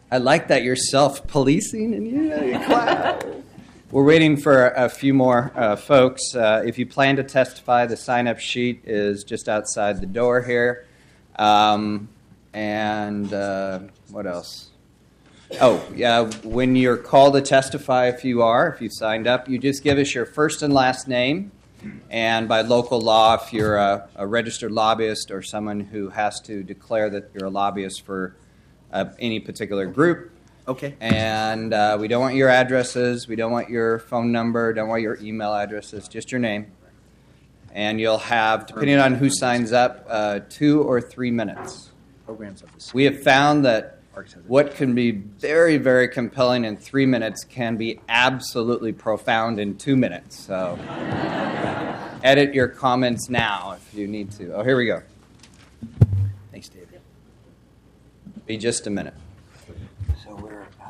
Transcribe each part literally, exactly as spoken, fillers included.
I like that you're self-policing and you know, you clap. We're waiting for a few more uh, folks. Uh, if you plan to testify, the sign-up sheet is just outside the door here. Um, and uh, what else? Oh, yeah, when you're called to testify, if you are, if you signed up, you just give us your first and last name. And by local law, if you're a, a registered lobbyist or someone who has to declare that you're a lobbyist for uh, any particular group, okay. And uh, we don't want your addresses, we don't want your phone number, don't want your email addresses, just your name. And you'll have, depending on who signs up, uh, two or three minutes. Programs of the we have found that what can be very, very compelling in three minutes can be absolutely profound in two minutes. So edit your comments now if you need to. Oh, here we go. Thanks, David. Be just a minute. So we're uh,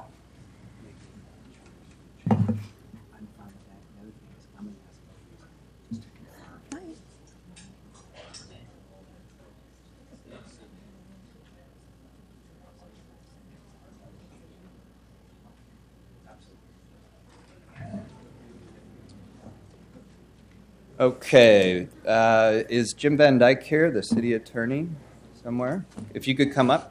Okay, uh, is Jim Van Dyke here, the city attorney, somewhere? If you could come up.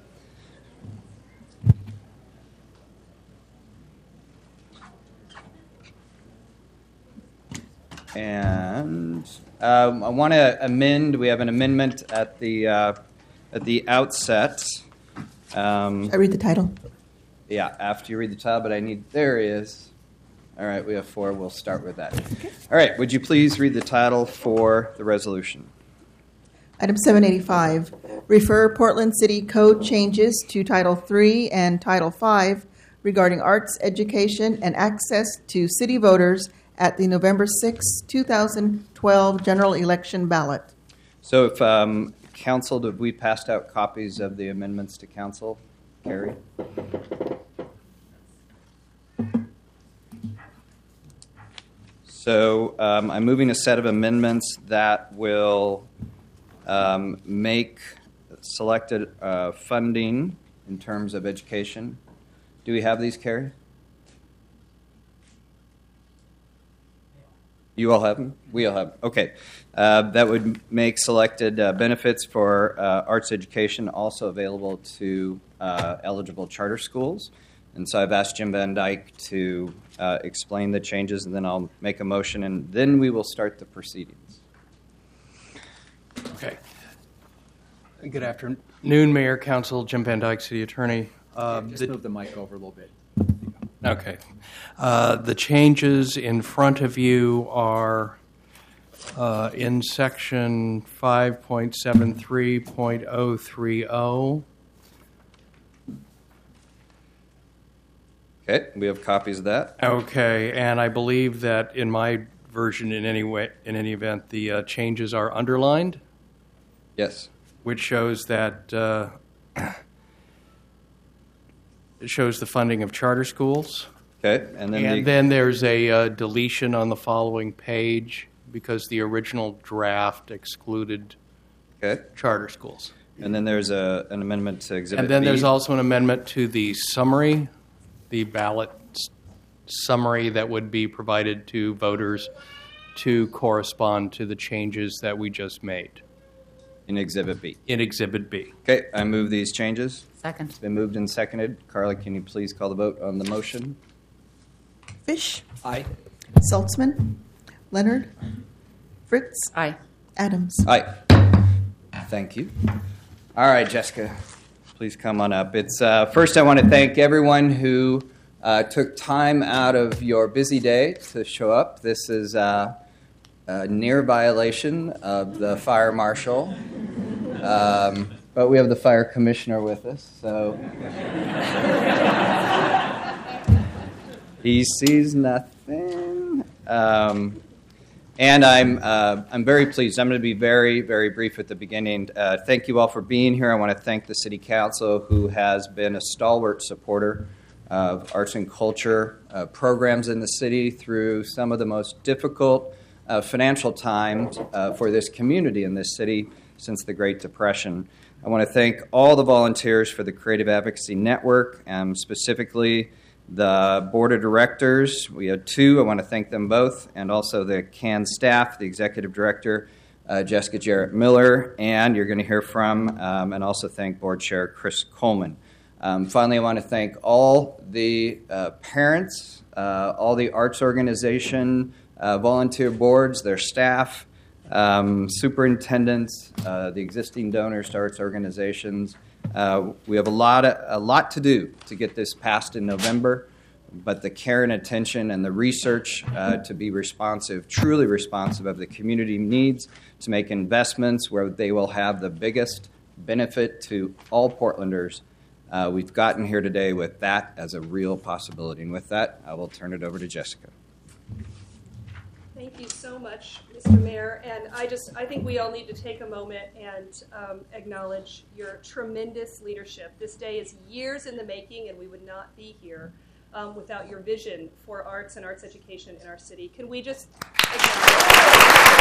And um, I want to amend. We have an amendment at the uh, at the outset. Um, I read the title. Yeah, after you read the title, but I need. There he is. All right, we have four. We'll start with that. All right, would you please read the title for the resolution? Item seven eighty-five, refer Portland City Code changes to Title three and Title five regarding arts education and access to city voters at the November sixth, twenty twelve general election ballot. So if um, council, have we passed out copies of the amendments to council? Carrie? So um, I'm moving a set of amendments that will um, make selected uh, funding in terms of education. Do we have these, Carrie? You all have them? We all have them. Okay. Uh, that would make selected uh, benefits for uh, arts education also available to uh, eligible charter schools. And so I've asked Jim Van Dyke to uh, explain the changes, and then I'll make a motion, and then we will start the proceedings. Okay. Good afternoon, Mayor, Council, Jim Van Dyke, City Attorney. Uh, Just the, move the mic over a little bit. Okay. Uh, the changes in front of you are uh, in Section five point seven three point oh three oh. Okay, we have copies of that. Okay, and I believe that in my version, in any way, in any event, the uh, changes are underlined. Yes. Which shows that uh, it shows the funding of charter schools. Okay, and then and the... then there's a uh, deletion on the following page because the original draft excluded okay. charter schools. And then there's a an amendment to Exhibit And then B. there's also an amendment to the summary, the ballot summary that would be provided to voters to correspond to the changes that we just made. In Exhibit B. In Exhibit B. Okay, I move these changes. Second. It's been moved and seconded. Carly, can you please call the vote on the motion? Fish. Aye. Saltzman. Leonard. Fritz. Aye. Adams. Aye. Thank you. All right, Jessica, please come on up. It's uh, first I want to thank everyone who uh, took time out of your busy day to show up. This is uh, a near violation of the fire marshal, um, but we have the fire commissioner with us, so he sees nothing. Um, And I'm uh, I'm very pleased. I'm going to be very, very brief at the beginning. Uh, thank you all for being here. I want to thank the City Council, who has been a stalwart supporter of arts and culture uh, programs in the city through some of the most difficult uh, financial times uh, for this community in this city since the Great Depression. I want to thank all the volunteers for the Creative Advocacy Network, um, specifically the board of directors. We had two. I want to thank them both, and also the C A N staff, the executive director, uh, Jessica Jarrett Miller, and you're going to hear from, um, and also thank board chair Chris Coleman. Um, finally, I want to thank all the uh, parents, uh, all the arts organization, uh, volunteer boards, their staff, um, superintendents, uh, the existing donors to arts organizations. Uh, we have a lot, of, a lot to do to get this passed in November, but the care and attention and the research uh, to be responsive, truly responsive of the community needs, to make investments where they will have the biggest benefit to all Portlanders. Uh, we've gotten here today with that as a real possibility. And with that, I will turn it over to Jessica. Thank you so much, Mister Mayor. And I just, I think we all need to take a moment and um, acknowledge your tremendous leadership. This day is years in the making, and we would not be here um, without your vision for arts and arts education in our city. Can we just acknowledge?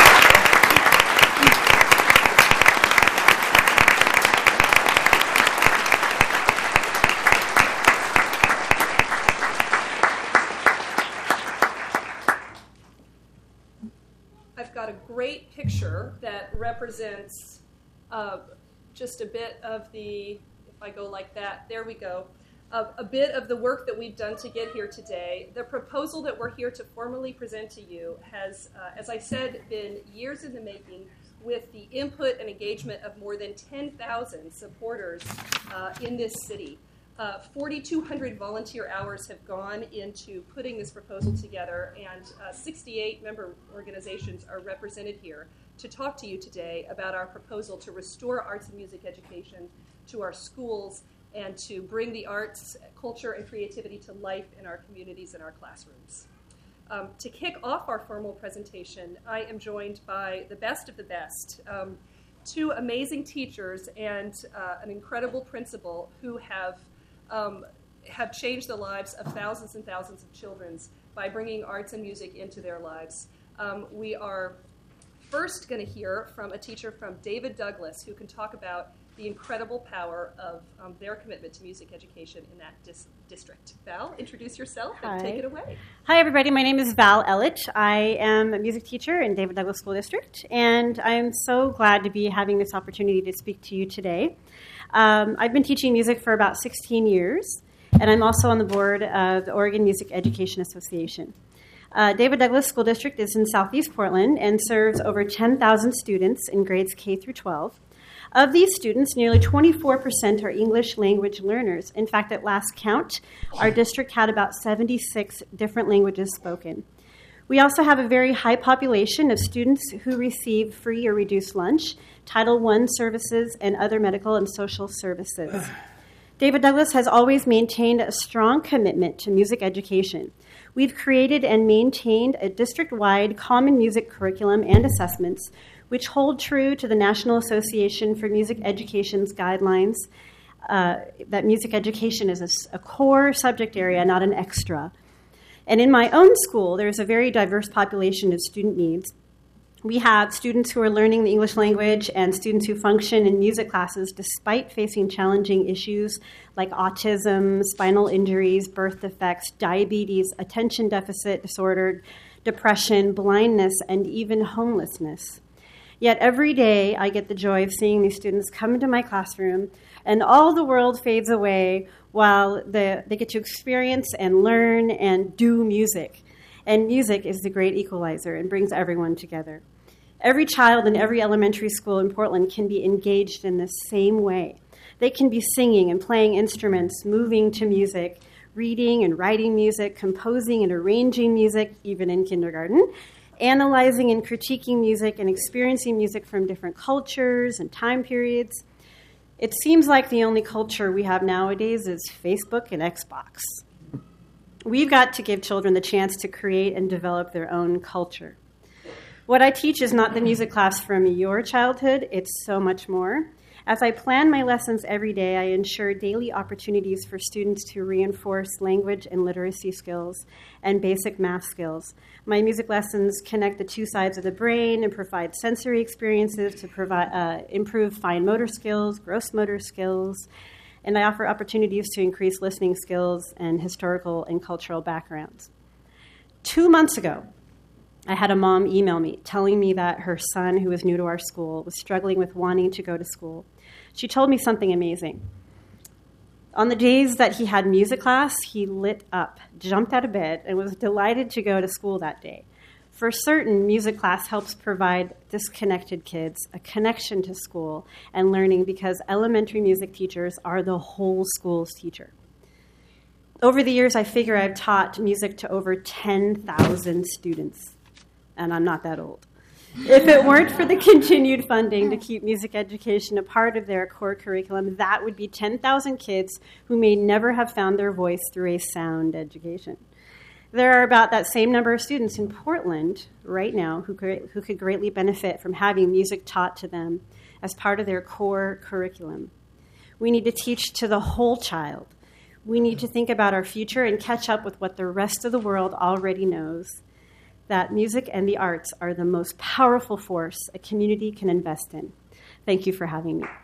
I've got a great picture that represents uh, just a bit of the, if I go like that, there we go, uh, a bit of the work that we've done to get here today. The proposal that we're here to formally present to you has, uh, as I said, been years in the making, with the input and engagement of more than ten thousand supporters uh, in this city. Uh, forty-two hundred volunteer hours have gone into putting this proposal together, and uh, sixty-eight member organizations are represented here to talk to you today about our proposal to restore arts and music education to our schools and to bring the arts, culture, and creativity to life in our communities and our classrooms. Um, to kick off our formal presentation, I am joined by the best of the best, um, two amazing teachers and uh, an incredible principal who have Um, have changed the lives of thousands and thousands of children by bringing arts and music into their lives. Um, we are first going to hear from a teacher from David Douglas, who can talk about the incredible power of um, their commitment to music education in that dis- district. Val, introduce yourself and Hi. take it away. Hi, everybody. My name is Val Ellich. I am a music teacher in David Douglas School District, and I am so glad to be having this opportunity to speak to you today. Um, I've been teaching music for about sixteen years, and I'm also on the board of the Oregon Music Education Association. Uh, David Douglas School District is in Southeast Portland and serves over ten thousand students in grades K through twelve. Of these students, nearly twenty-four percent are English language learners. In fact, at last count, our district had about seventy-six different languages spoken. We also have a very high population of students who receive free or reduced lunch, Title one services, and other medical and social services. David Douglas has always maintained a strong commitment to music education. We've created and maintained a district-wide common music curriculum and assessments which hold true to the National Association for Music Education's guidelines, uh, that music education is a, a core subject area, not an extra. And in my own school, there's a very diverse population of student needs. We have students who are learning the English language and students who function in music classes despite facing challenging issues like autism, spinal injuries, birth defects, diabetes, attention deficit disorder, depression, blindness, and even homelessness. Yet every day I get the joy of seeing these students come into my classroom, and all the world fades away while the, they get to experience and learn and do music. And music is the great equalizer and brings everyone together. Every child in every elementary school in Portland can be engaged in the same way. They can be singing and playing instruments, moving to music, reading and writing music, composing and arranging music, even in kindergarten, analyzing and critiquing music, and experiencing music from different cultures and time periods. It seems like the only culture we have nowadays is Facebook and Xbox. We've got to give children the chance to create and develop their own culture. What I teach is not the music class from your childhood, it's so much more. As I plan my lessons every day, I ensure daily opportunities for students to reinforce language and literacy skills and basic math skills. My music lessons connect the two sides of the brain and provide sensory experiences to provide, uh, improve fine motor skills, gross motor skills, and I offer opportunities to increase listening skills and historical and cultural backgrounds. Two months ago, I had a mom email me telling me that her son, who was new to our school, was struggling with wanting to go to school. She told me something amazing. On the days that he had music class, he lit up, jumped out of bed, and was delighted to go to school that day. For certain, music class helps provide disconnected kids a connection to school and learning because elementary music teachers are the whole school's teacher. Over the years, I figure I've taught music to over ten thousand students. And I'm not that old. If it weren't for the continued funding to keep music education a part of their core curriculum, that would be ten thousand kids who may never have found their voice through a sound education. There are about that same number of students in Portland right now who could, who could greatly benefit from having music taught to them as part of their core curriculum. We need to teach to the whole child. We need to think about our future and catch up with what the rest of the world already knows, that music and the arts are the most powerful force a community can invest in. Thank you for having me.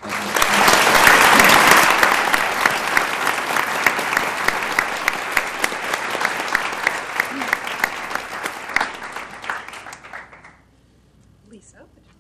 Lisa?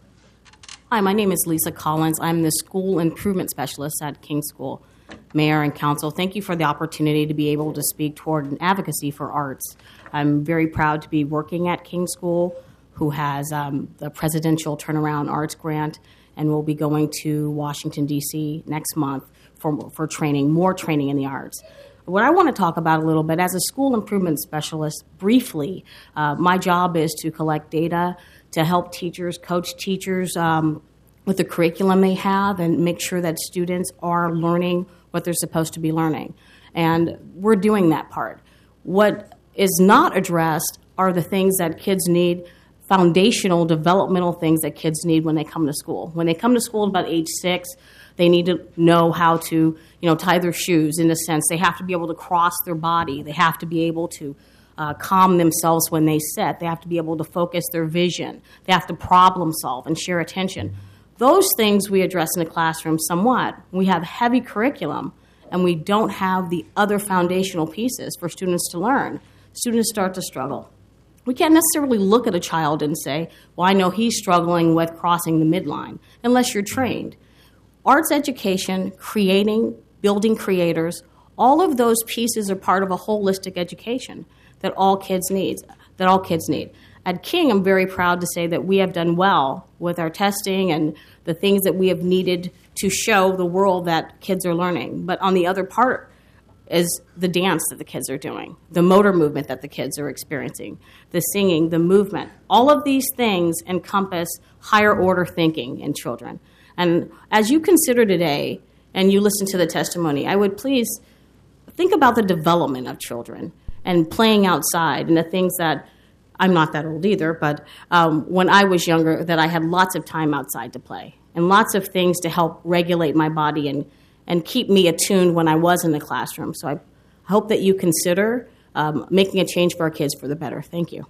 Hi, my name is Lisa Collins. I'm the School Improvement Specialist at King School. Mayor and Council, thank you for the opportunity to be able to speak toward an advocacy for arts. I'm very proud to be working at King School, who has um, the Presidential Turnaround Arts Grant, and will be going to Washington, D C next month for, for training, more training in the arts. What I want to talk about a little bit, as a school improvement specialist, briefly, uh, my job is to collect data to help teachers, coach teachers um, with the curriculum they have and make sure that students are learning what they're supposed to be learning. And we're doing that part. What is not addressed are the things that kids need, foundational, developmental things that kids need when they come to school. When they come to school at about age six, they need to know how to, you know, tie their shoes, in a sense. They have to be able to cross their body. They have to be able to uh, calm themselves when they sit. They have to be able to focus their vision. They have to problem solve and share attention. Those things we address in the classroom somewhat. We have heavy curriculum, and we don't have the other foundational pieces for students to learn. Students start to struggle. We can't necessarily look at a child and say, well, I know he's struggling with crossing the midline, unless you're trained. Arts education, creating, building creators, all of those pieces are part of a holistic education that all kids need, that all kids need. At King, I'm very proud to say that we have done well with our testing and the things that we have needed to show the world that kids are learning. But on the other part is the dance that the kids are doing, the motor movement that the kids are experiencing, the singing, the movement. All of these things encompass higher order thinking in children. And as you consider today and you listen to the testimony, I would please think about the development of children and playing outside and the things that, I'm not that old either, but um, when I was younger, that I had lots of time outside to play and lots of things to help regulate my body and, and keep me attuned when I was in the classroom. So I hope that you consider um, making a change for our kids for the better. Thank you.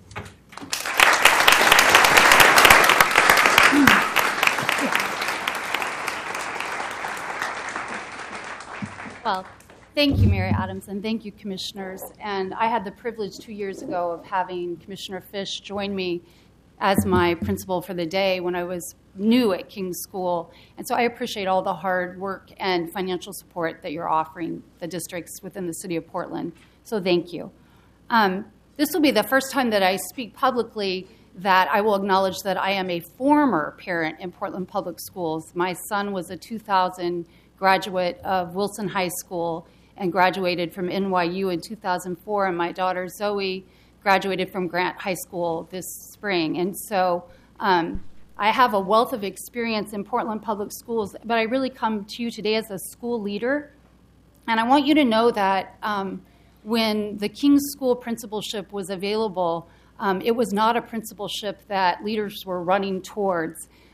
Well, thank you, Mary Adams, and thank you, commissioners. And I had the privilege two years ago of having Commissioner Fish join me as my principal for the day when I was new at King School. And so I appreciate all the hard work and financial support that you're offering the districts within the city of Portland. So thank you. Um, this will be the first time that I speak publicly that I will acknowledge that I am a former parent in Portland Public Schools. My son was a two thousand graduate of Wilson High School and graduated from N Y U in two thousand four, and my daughter Zoe graduated from Grant High School this spring. And so um, I have a wealth of experience in Portland Public Schools, but I really come to you today as a school leader. And I want you to know that um, when the King School principalship was available, um, it was not a principalship that leaders were running towards.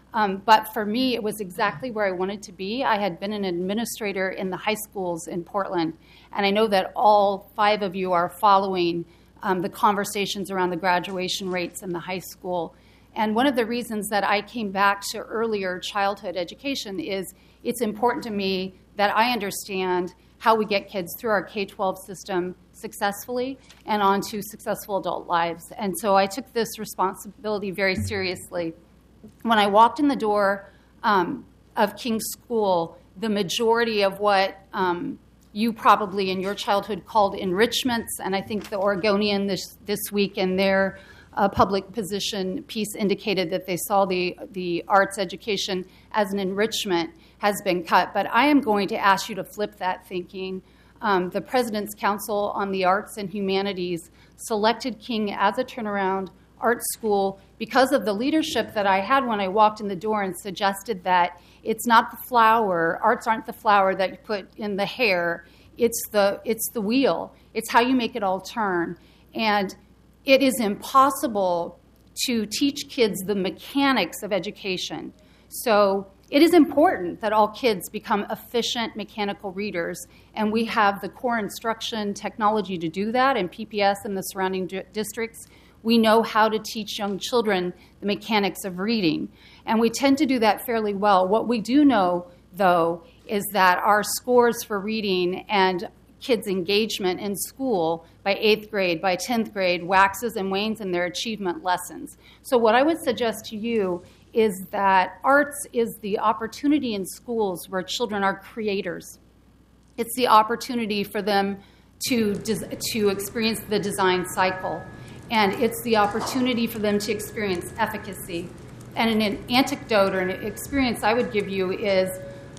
Um, but for me, it was exactly where I wanted to be. I had been an administrator in the high schools in Portland, and I know that all five of you are following um, the conversations around the graduation rates in the high school. And one of the reasons that I came back to earlier childhood education is it's important to me that I understand how we get kids through our K twelve system successfully and onto successful adult lives. And so I took this responsibility very seriously. When I walked in the door um, of King's School, the majority of what um, you probably in your childhood called enrichments, and I think the Oregonian this, this week in their uh, public position piece indicated that they saw the, the arts education as an enrichment, has been cut. But I am going to ask you to flip that thinking. Um, the President's Council on the Arts and Humanities selected King as a turnaround art school because of the leadership that I had when I walked in the door and suggested that it's not the flower, arts aren't the flower that you put in the hair, it's the, it's the wheel. It's how you make it all turn. And it is impossible to teach kids the mechanics of education. So it is important that all kids become efficient mechanical readers, and we have the core instruction technology to do that in P P S and the surrounding d- districts. We know how to teach young children the mechanics of reading, and we tend to do that fairly well. What we do know, though, is that our scores for reading and kids' engagement in school by eighth grade, by tenth grade, waxes and wanes in their achievement lessons. So what I would suggest to you is that arts is the opportunity in schools where children are creators. It's the opportunity for them to, des- to experience the design cycle. And it's the opportunity for them to experience efficacy. And an anecdote or an experience I would give you is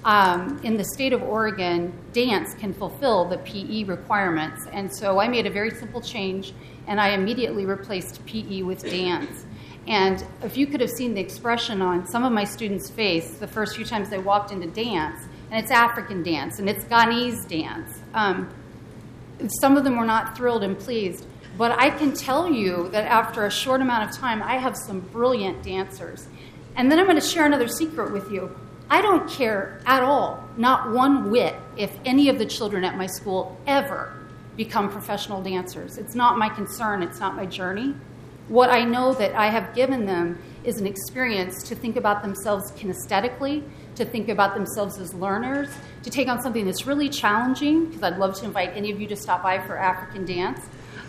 um, in the state of Oregon, dance can fulfill the P E requirements. And so I made a very simple change, and I immediately replaced P E with dance. And if you could have seen the expression on some of my students' face the first few times they walked into dance, and it's African dance, and it's Ghanese dance. Um, some of them were not thrilled and pleased. But I can tell you that after a short amount of time, I have some brilliant dancers. And then I'm going to share another secret with you. I don't care at all, not one whit, if any of the children at my school ever become professional dancers. It's not my concern. It's not my journey. What I know that I have given them is an experience to think about themselves kinesthetically, to think about themselves as learners, to take on something that's really challenging, because I'd love to invite any of you to stop by for African dance.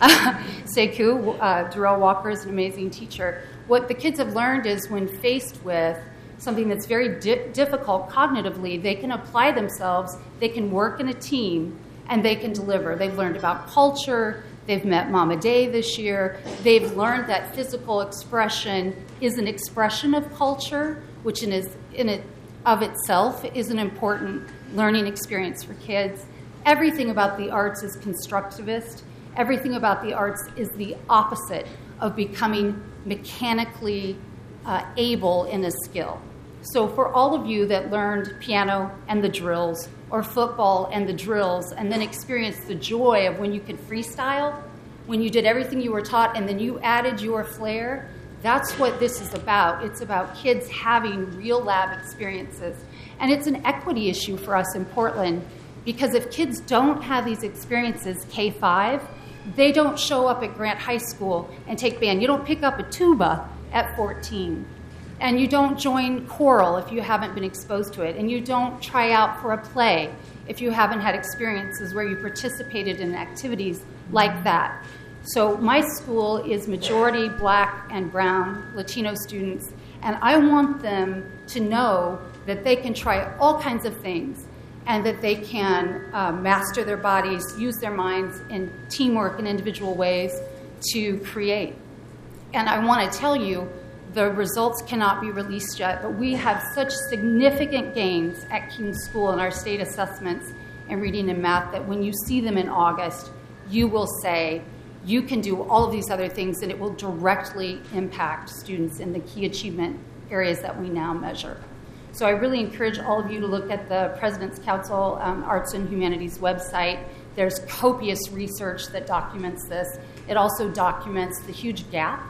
Sekou, uh, Darrell Walker is an amazing teacher. What the kids have learned is when faced with something that's very di- difficult cognitively, they can apply themselves, they can work in a team, and they can deliver. They've learned about culture. They've met Mama Day this year. They've learned that physical expression is an expression of culture, which in, is, in it of itself is an important learning experience for kids. Everything about the arts is constructivist. Everything about the arts is the opposite of becoming mechanically uh, able in a skill. So for all of you that learned piano and the drills, or football and the drills, and then experienced the joy of when you could freestyle, when you did everything you were taught and then you added your flair, that's what this is about. It's about kids having real lab experiences. And it's an equity issue for us in Portland, because if kids don't have these experiences K five, they don't show up at Grant High School and take band. You don't pick up a tuba at fourteen. And you don't join choral if you haven't been exposed to it. And you don't try out for a play if you haven't had experiences where you participated in activities like that. So my school is majority black and brown Latino students, and I want them to know that they can try all kinds of things and that they can uh, master their bodies, use their minds in teamwork and individual ways to create. And I want to tell you, the results cannot be released yet, but we have such significant gains at King's School in our state assessments in reading and math that when you see them in August, you will say, you can do all of these other things, and it will directly impact students in the key achievement areas that we now measure. So I really encourage all of you to look at the President's Council um, Arts and Humanities website. There's copious research that documents this. It also documents the huge gap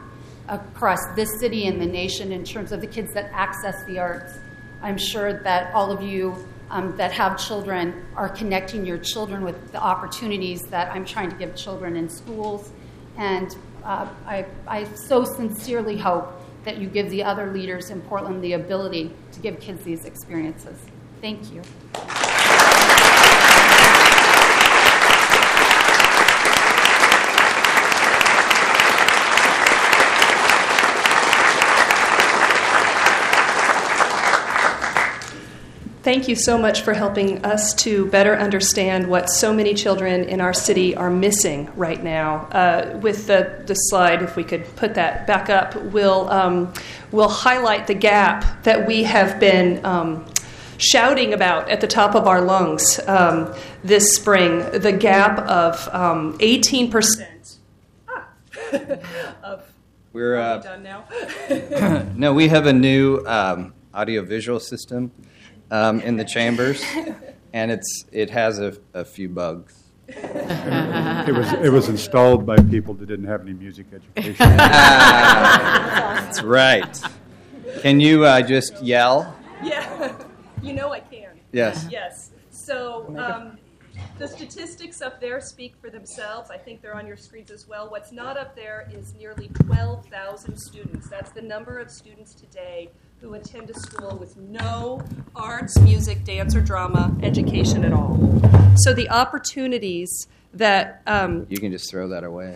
across this city and the nation in terms of the kids that access the arts. I'm sure that all of you um, that have children are connecting your children with the opportunities that I'm trying to give children in schools. And uh, I, I so sincerely hope that you give the other leaders in Portland the ability to give kids these experiences. Thank you. Thank you so much for helping us to better understand what so many children in our city are missing right now. Uh, with the, the slide, if we could put that back up, we'll, um, we'll highlight the gap that we have been um, shouting about at the top of our lungs um, this spring, the gap of um, eighteen percent. Ah. of, We're are uh, we done now? no, we have a new um, audiovisual system um, in the chambers, and it's it has a, a few bugs. It was it was installed by people that didn't have any music education. Ah, that's right. Can you uh, just yell? Yeah, you know I can. Yes. Yes. So um, the statistics up there speak for themselves. I think they're on your screens as well. What's not up there is nearly twelve thousand students. That's the number of students today who attend a school with no arts, music, dance, or drama education at all. So the opportunities that um, You can just throw that away.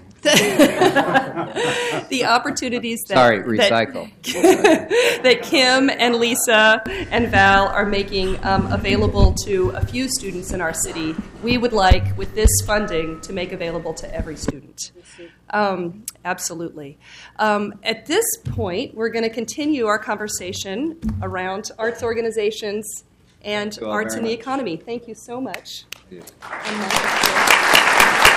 the opportunities that Sorry, recycle. that, that Kim and Lisa and Val are making um, available to a few students in our city, we would like, with this funding, to make available to every student. Um, absolutely. Um, at this point, we're going to continue our conversation around arts organizations and Thank you all arts very in the much. economy. Thank you so much. Yeah. And Michael,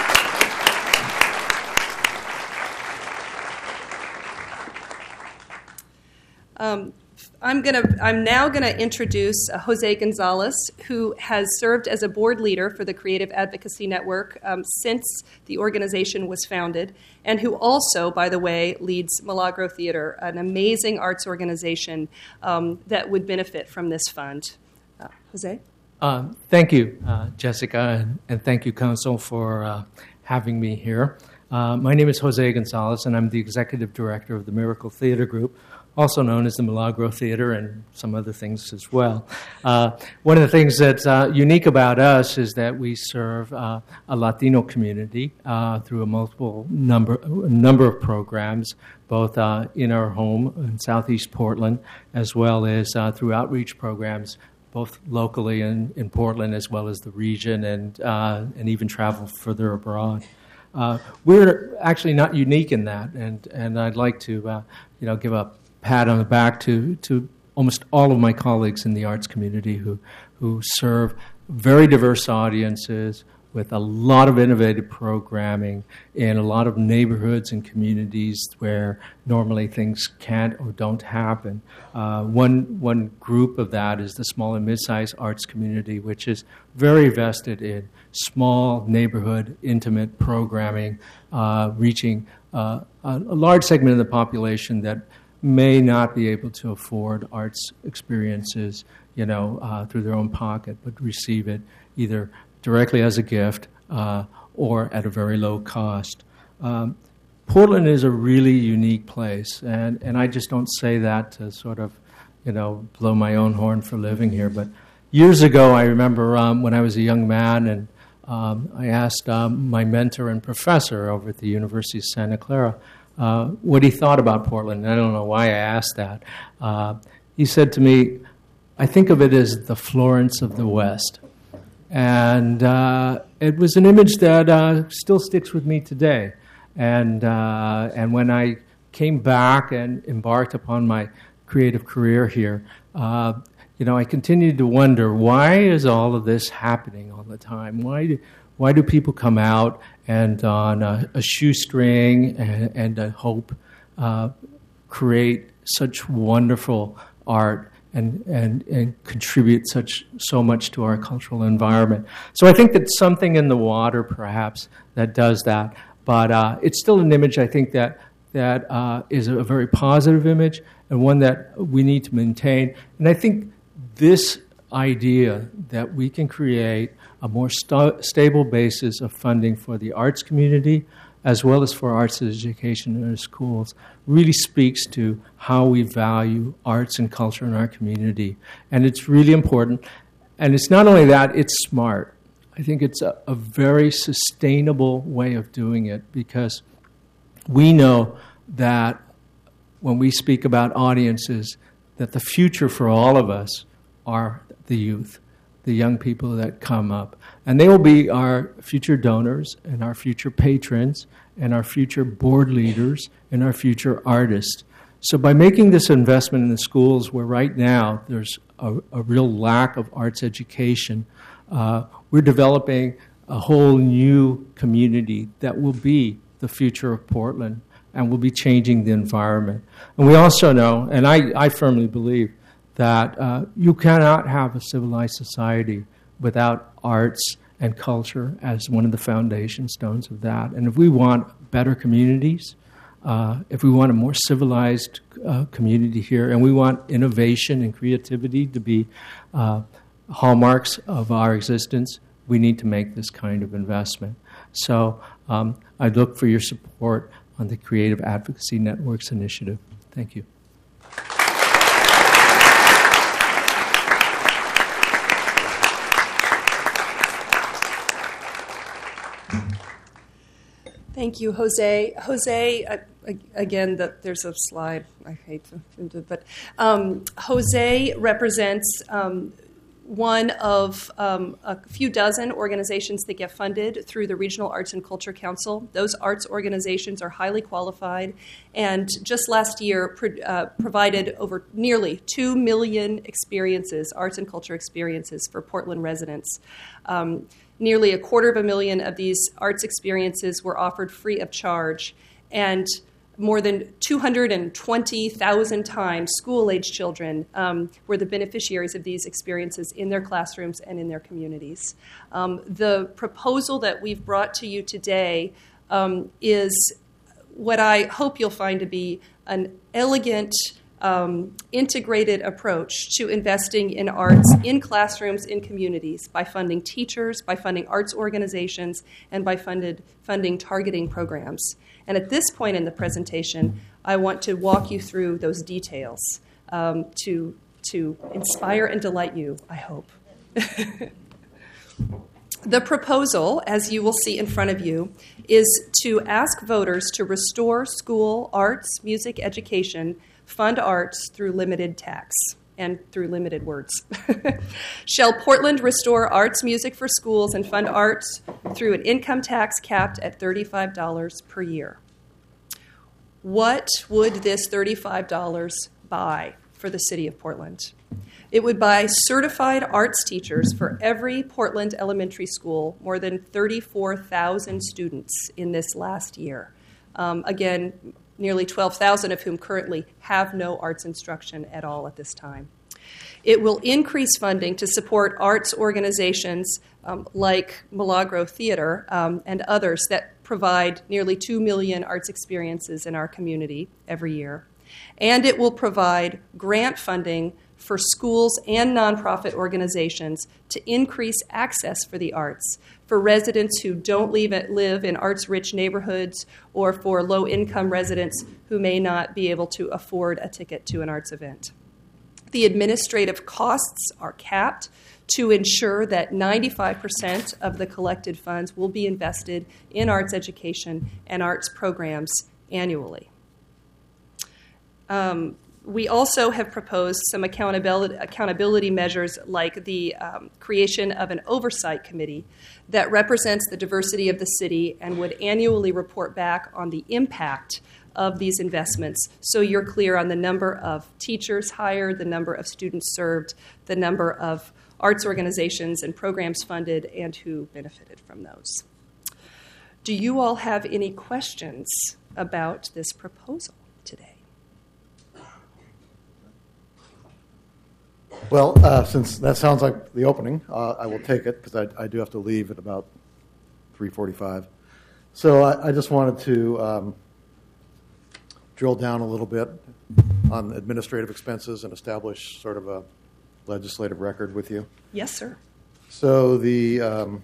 Um, I'm gonna. I'm now going to introduce uh, Jose Gonzalez, who has served as a board leader for the Creative Advocacy Network um, since the organization was founded, and who also, by the way, leads Milagro Theater, an amazing arts organization um, that would benefit from this fund. Uh, Jose? Uh, thank you, uh, Jessica, and, and thank you, Council, for uh, having me here. Uh, my name is Jose Gonzalez, and I'm the Executive Director of the Miracle Theater Group, also known as the Milagro Theater and some other things as well. Uh, one of the things that's uh, unique about us is that we serve uh, a Latino community uh, through a multiple number, a number of programs, both uh, in our home in Southeast Portland, as well as uh, through outreach programs, both locally in, in Portland as well as the region, and uh, and even travel further abroad. Uh, we're actually not unique in that, and, and I'd like to uh, you know give a pat on the back to, to almost all of my colleagues in the arts community who who serve very diverse audiences with a lot of innovative programming in a lot of neighborhoods and communities where normally things can't or don't happen. Uh, one one group of that is the small and mid-sized arts community, which is very vested in small neighborhood, intimate programming, uh, reaching uh, a, a large segment of the population that may not be able to afford arts experiences, you know, uh, through their own pocket, but receive it either directly as a gift uh, or at a very low cost. Um, Portland is a really unique place, and, and I just don't say that to sort of, you know, blow my own horn for living here. But years ago, I remember um, when I was a young man, and um, I asked um, my mentor and professor over at the University of Santa Clara uh, what he thought about Portland. And I don't know why I asked that. Uh, he said to me, I think of it as the Florence of the West. And uh, it was an image that uh, still sticks with me today. And uh, and when I came back and embarked upon my creative career here, uh, you know, I continued to wonder, why is all of this happening all the time? Why do, why do people come out and on a, a shoestring and, and a hope uh, create such wonderful art and, and, and contribute such so much to our cultural environment? So I think that's something in the water, perhaps, that does that. But uh, it's still an image, I think, that that uh, is a very positive image and one that we need to maintain. And I think this idea that we can create a more st- stable basis of funding for the arts community as well as for arts education in our schools really speaks to how we value arts and culture in our community. And it's really important. And it's not only that, it's smart. I think it's a, a very sustainable way of doing it, because we know that when we speak about audiences, that the future for all of us are the youth, the young people that come up. And they will be our future donors and our future patrons and our future board leaders and our future artists. So by making this investment in the schools, where right now there's a, a real lack of arts education, uh, we're developing a whole new community that will be the future of Portland and will be changing the environment. And we also know, and I, I firmly believe, that uh, you cannot have a civilized society without arts and culture as one of the foundation stones of that. And if we want better communities, uh, if we want a more civilized uh, community here, and we want innovation and creativity to be uh, hallmarks of our existence, we need to make this kind of investment. So um, I look for your support on the Creative Advocacy Network's initiative. Thank you. Thank you, Jose. Jose, uh, again, the, there's a slide. I hate to, but um, Jose represents um, one of um, a few dozen organizations that get funded through the Regional Arts and Culture Council. Those arts organizations are highly qualified, and just last year pro- uh, provided over nearly two million experiences, arts and culture experiences, for Portland residents. Um, Nearly a quarter of a million of these arts experiences were offered free of charge, and more than two hundred twenty thousand times school-age children um, were the beneficiaries of these experiences in their classrooms and in their communities. Um, the proposal that we've brought to you today um, is what I hope you'll find to be an elegant, Um, integrated approach to investing in arts in classrooms, in communities, by funding teachers, by funding arts organizations, and by funded, funding targeting programs. And at this point in the presentation, I want to walk you through those details um, to, to inspire and delight you, I hope. The proposal, as you will see in front of you, is to ask voters to restore school arts, music, education, fund arts through limited tax and through limited words. Shall Portland restore arts, music for schools and fund arts through an income tax capped at thirty-five dollars per year? What would this thirty-five dollars buy for the city of Portland? It would buy certified arts teachers for every Portland elementary school, more than thirty-four thousand students in this last year. Um, again, nearly twelve thousand of whom currently have no arts instruction at all at this time. It will increase funding to support arts organizations um, like Milagro Theater um, and others that provide nearly two million arts experiences in our community every year. And it will provide grant funding for schools and nonprofit organizations to increase access for the arts for residents who don't live in arts-rich neighborhoods, or for low-income residents who may not be able to afford a ticket to an arts event. The administrative costs are capped to ensure that ninety-five percent of the collected funds will be invested in arts education and arts programs annually. Um, We also have proposed some accountability, accountability measures, like the um, creation of an oversight committee that represents the diversity of the city and would annually report back on the impact of these investments, so you're clear on the number of teachers hired, the number of students served, the number of arts organizations and programs funded, and who benefited from those. Do you all have any questions about this proposal today? Well, uh, since that sounds like the opening, uh, I will take it, because I, I do have to leave at about three forty-five. So I, I just wanted to um, drill down a little bit on administrative expenses and establish sort of a legislative record with you? Yes, sir. So the um,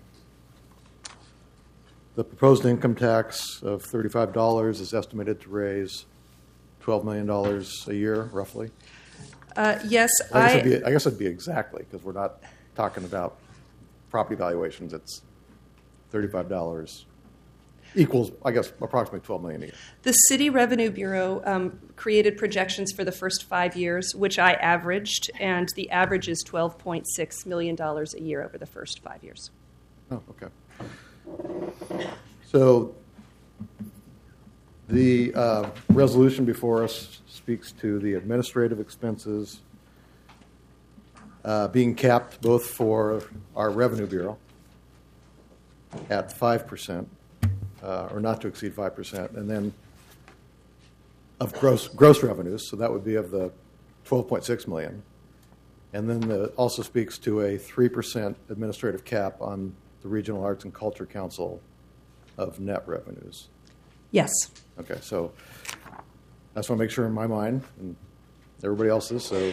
the proposed income tax of thirty-five dollars is estimated to raise twelve million dollars a year, roughly. Uh, yes, I guess, I. it'd be, I guess it'd be exactly, because we're not talking about property valuations. It's thirty-five dollars equals, I guess, approximately twelve million dollars a year. The City Revenue Bureau um, created projections for the first five years, which I averaged, and the average is twelve point six million dollars a year over the first five years. Oh, okay. So the uh, resolution before us speaks to the administrative expenses uh, being capped both for our Revenue Bureau at five percent, uh, or not to exceed five percent, and then of gross gross revenues, so that would be of the twelve point six million dollars. And then the, also speaks to a three percent administrative cap on the Regional Arts and Culture Council of net revenues. Yes. Okay, so I just want to make sure in my mind, and everybody else's, so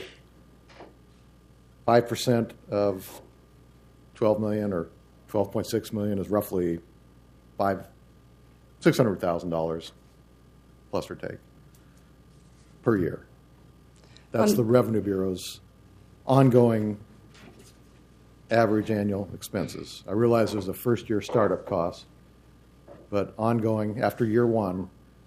five percent of twelve million or twelve point six million is roughly five, six hundred thousand dollars plus or take per year. That's Um, the Revenue Bureau's ongoing average annual expenses. I realize there's a first year startup cost, but ongoing after year one,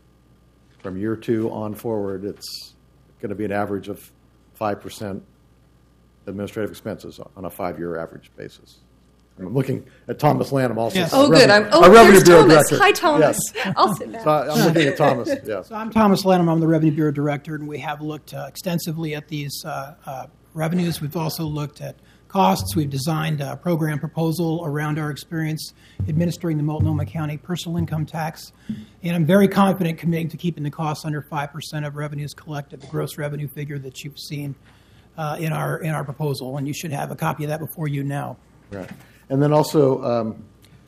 from year two on forward, it's going to be an average of five percent administrative expenses on a five-year average basis. I'm looking at Thomas Lanham also. Yes. Oh, Revenue- good. I'm, oh, our Revenue here's Bureau Thomas. Director. Hi, Thomas. Yes. I'll sit down. So I- I'm looking at Thomas, yes. So I'm Thomas Lanham. I'm the Revenue Bureau Director, and we have looked uh, extensively at these uh, uh, revenues. We've also looked at costs. We've designed a program proposal around our experience administering the Multnomah County personal income tax. And I'm very confident committing to keeping the costs under five percent of revenues collected, the gross revenue figure that you've seen uh, in our in our proposal. And you should have a copy of that before you now. Right. And then also, um,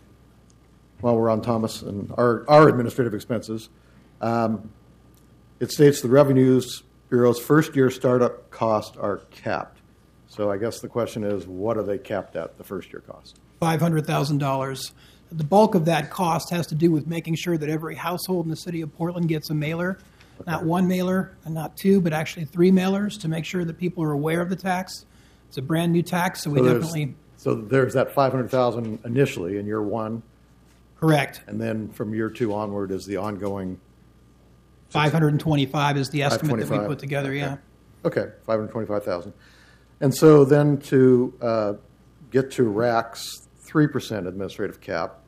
while we're on Thomas and our, our administrative expenses, um, it states the Revenues Bureau's first year startup costs are capped. So I guess the question is, what are they capped at, the first year cost? five hundred thousand dollars. The bulk of that cost has to do with making sure that every household in the city of Portland gets a mailer, okay. Not one mailer and not two, but actually three mailers to make sure that people are aware of the tax. It's a brand new tax, so we so definitely... So there's that five hundred thousand dollars initially in year one. Correct. And then from year two onward is the ongoing... five hundred twenty-five is the estimate that we put together, okay. yeah. Okay, five hundred twenty-five thousand dollars. And so then to uh, get to R A C's three percent administrative cap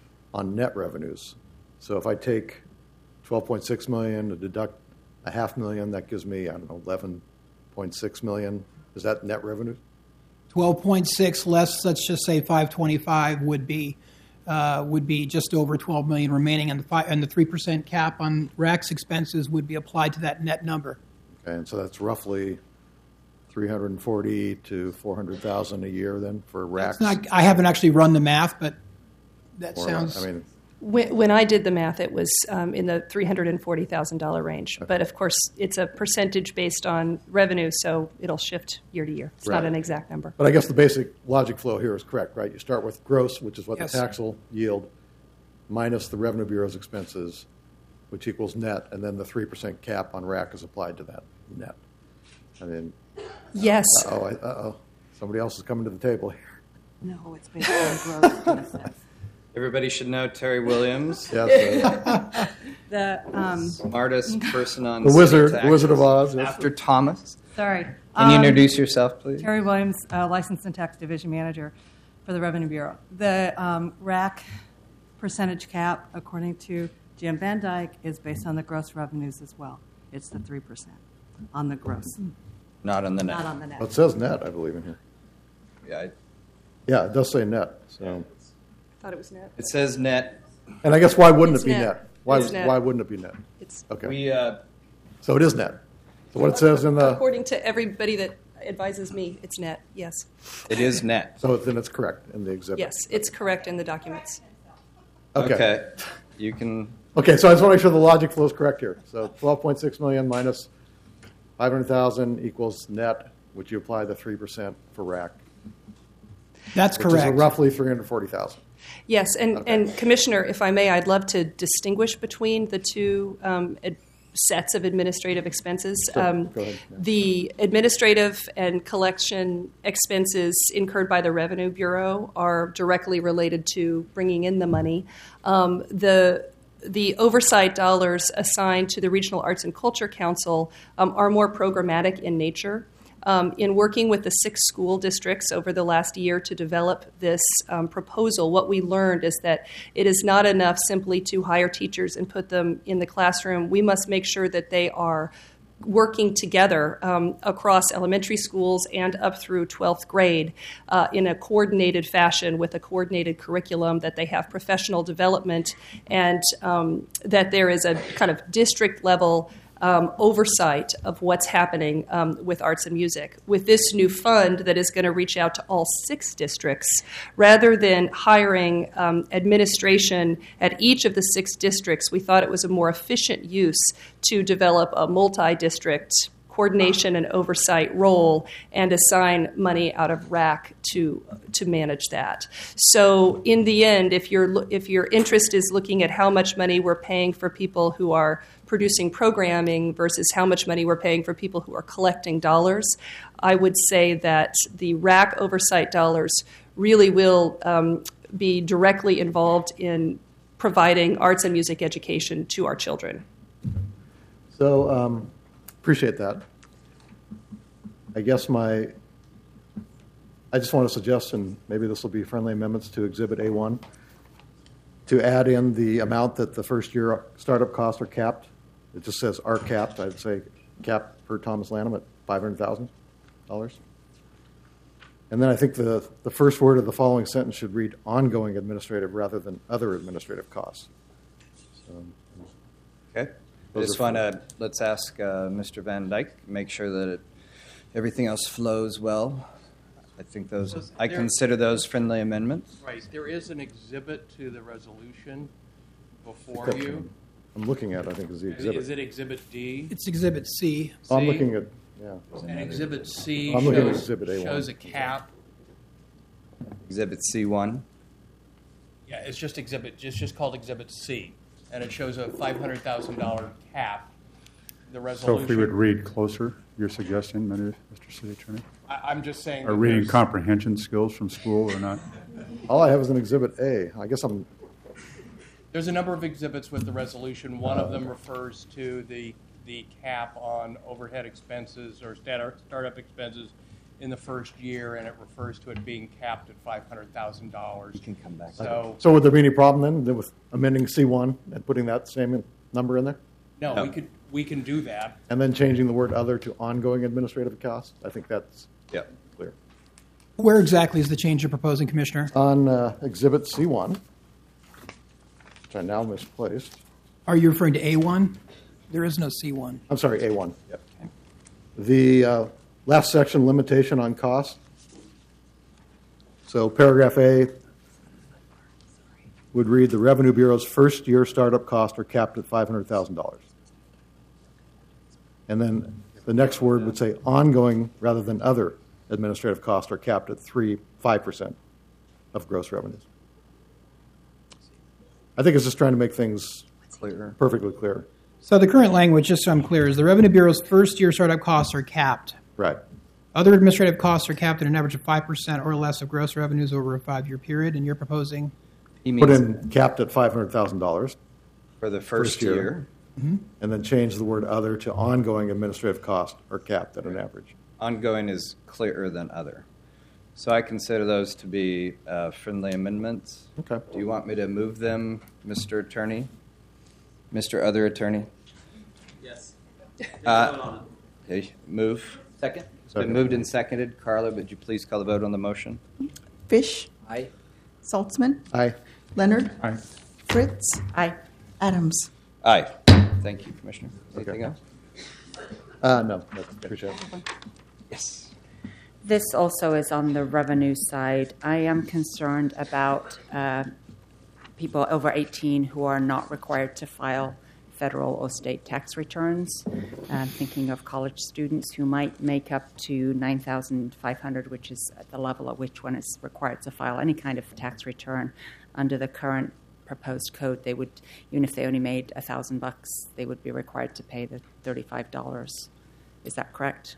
on net revenues. So if I take twelve point six million dollars to deduct a half million, that gives me, I don't know, eleven point six million dollars. Is that net revenue? twelve point six less, let's just say five twenty-five would be uh, would be just over twelve million dollars remaining, and the five, and the three percent cap on R A C's expenses would be applied to that net number. Okay, and so that's roughly three hundred forty to four hundred thousand a year then for R A It's C. not, I haven't actually run the math, but that Or, sounds... I mean, When, when I did the math, it was um, in the three hundred forty thousand dollars range. Okay. But of course, it's a percentage based on revenue, so it'll shift year to year. It's Right. not an exact number. But I guess the basic logic flow here is correct, right? You start with gross, which is what Yes. the tax will yield, minus the Revenue Bureau's expenses, which equals net, and then the three percent cap on R A C is applied to that net. I mean, Yes. uh-oh, I- uh-oh, somebody else is coming to the table here. No, it's based on gross. Everybody should know Terry Williams, Yes, uh, The, um, smartest person on the city wizard, the taxes. Wizard of Oz. yes. After Thomas. sorry. Can you Um, introduce yourself, please? Terry Williams, uh, License and Tax Division Manager for the Revenue Bureau. The um, R A C percentage cap, according to Jim Van Dyke, is based on the gross revenues as well. It's the three percent on the gross, Not on the net. not on the net. Well, it says net, I believe, in here. Yeah, I- Yeah, it does say net, so. I thought it was net. it says net. And I guess why wouldn't It's it be net. net? Why, It's net. why wouldn't it be net? It's Okay, We uh, so it is net. So what it says in the, according to everybody that advises me, it's net. Yes. it is net. so then it's correct in the exhibit. Yes, it's correct in the documents. Okay. You can Okay, so I just want to make sure the logic flow is correct here. So twelve point six million minus five hundred thousand equals net, which you apply the three percent for R A C. That's which correct. Is roughly three hundred forty thousand. Yes, and, Okay. and Commissioner, if I may, I'd love to distinguish between the two um, ad- sets of administrative expenses. Sure. Um, Go ahead. Yeah. The administrative and collection expenses incurred by the Revenue Bureau are directly related to bringing in the money. Um, the The oversight dollars assigned to the Regional Arts and Culture Council um, are more programmatic in nature. Um, in working with the six school districts over the last year to develop this um, proposal, what we learned is that it is not enough simply to hire teachers and put them in the classroom. We must make sure that they are working together um, across elementary schools and up through twelfth grade uh, in a coordinated fashion with a coordinated curriculum, that they have professional development, and um, that there is a kind of district level Um, oversight of what's happening um, with arts and music. With this new fund that is going to reach out to all six districts, rather than hiring um, administration at each of the six districts, we thought it was a more efficient use to develop a multi-district coordination and oversight role and assign money out of R A C to to manage that. So in the end, if your if your interest is looking at how much money we're paying for people who are producing programming versus how much money we're paying for people who are collecting dollars, I would say that the R A C oversight dollars really will um, be directly involved in providing arts and music education to our children. So um, appreciate that. I guess my, I just want to suggest, and maybe this will be friendly amendments to Exhibit A one, to add in the amount that the first year startup costs are capped. It just says are capped. I'd say capped per Thomas Lanham at five hundred thousand dollars. And then I think the, the first word of the following sentence should read ongoing administrative rather than other administrative costs. So, Okay. I Those just are want to, let's ask uh, Mister Van Dyke, make sure that it, everything else flows well. I think those, So I there- consider those friendly amendments. Right. There is an exhibit to the resolution before Except you. I'm looking at, I think, is the exhibit. Is it Exhibit D? It's Exhibit C. Oh, I'm C? looking at, yeah. And Exhibit C I'm looking at shows, Exhibit A one. shows a cap. Exhibit C one. Yeah, it's just Exhibit. It's just called Exhibit C, and it shows a five hundred thousand dollar cap. The So resolution. if we would read closer, your suggestion, Mister City Attorney? I, I'm just saying. Are that reading there's- comprehension skills from school or not? All I have is an Exhibit A. I guess I'm, There's a number of exhibits with the resolution. One of them refers to the the cap on overhead expenses or start- startup expenses in the first year, and it refers to it being capped at five hundred thousand dollars. You can come back. So, so would there be any problem then with amending C one and putting that same number in there? no, No. we could we can do that. And then changing the word other to ongoing administrative costs? I think that's Yeah. clear. Where exactly is the change you're proposing, Commissioner? On uh, Exhibit C one, which I now misplaced. Are you referring to A one? There is no C one. I'm sorry, A one. Yep. The uh, last section, limitation on cost. So paragraph A would read, the Revenue Bureau's first year startup costs are capped at five hundred thousand dollars. And then the next word would say ongoing rather than other administrative costs are capped at three, five percent of gross revenues. I think it's just trying to make things Clear. perfectly clear. So the current language, just so I'm clear, is the Revenue Bureau's first year startup costs are capped. Right. Other administrative costs are capped at an average of five percent or less of gross revenues over a five-year period, and you're proposing? He Put means in capped at five hundred thousand dollars. for the first, first year. year. And then change the word other to ongoing administrative costs are capped at an average. Ongoing is clearer than other. So I consider those to be uh, friendly amendments. Okay. Do you want me to move them, Mister Attorney? Mister Other Attorney? Yes. Uh, okay, move. Second. It's been moved and seconded. Carla, would you please call the vote on the motion? Fish, Aye. Saltzman, Aye. Leonard, Aye. Fritz, Aye. Adams. Aye. Thank you, Commissioner. Anything Okay. else? Uh, no, that's, appreciate it. Yes. This also is on the revenue side. I am concerned about uh, people over eighteen who are not required to file federal or state tax returns. I'm thinking of college students who might make up to nine thousand five hundred dollars, which is at the level at which one is required to file any kind of tax return. Under the current proposed code, they would, even if they only made a thousand bucks, they would be required to pay the thirty-five dollars. Is that correct?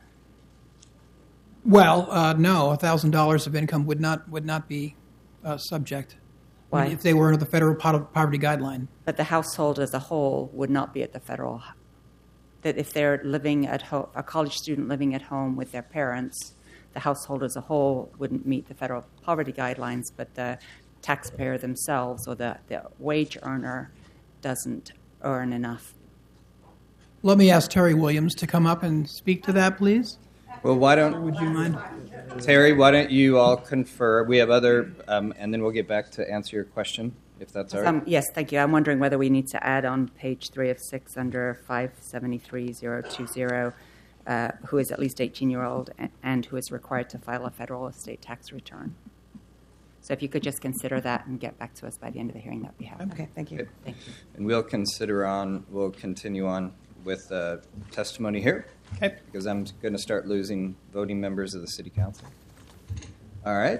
Well, uh, no, a thousand dollars of income would not would not be uh, subject. Why? If they were under the federal poverty guideline. But the household as a whole would not be at the federal. That if they're living at home, a college student living at home with their parents, the household as a whole wouldn't meet the federal poverty guidelines, but the taxpayer themselves or the, the wage earner doesn't earn enough. Let me ask Terry Williams to come up and speak to that, please. Well, why don't would you mind, Terry? Why don't you all confer? We have other, um, and then we'll get back to answer your question, if that's all right. Um, yes, thank you. I'm wondering whether we need to add on page three of six under five seventy-three thousand twenty, uh, who is at least eighteen year old and, and who is required to file a federal estate tax return. So if you could just consider that and get back to us by the end of the hearing, that would be helpful. Okay, thank you. Okay. Thank you. And we'll consider on. We'll continue on with uh, testimony here. Okay. Because I'm going to start losing voting members of the City Council. All right.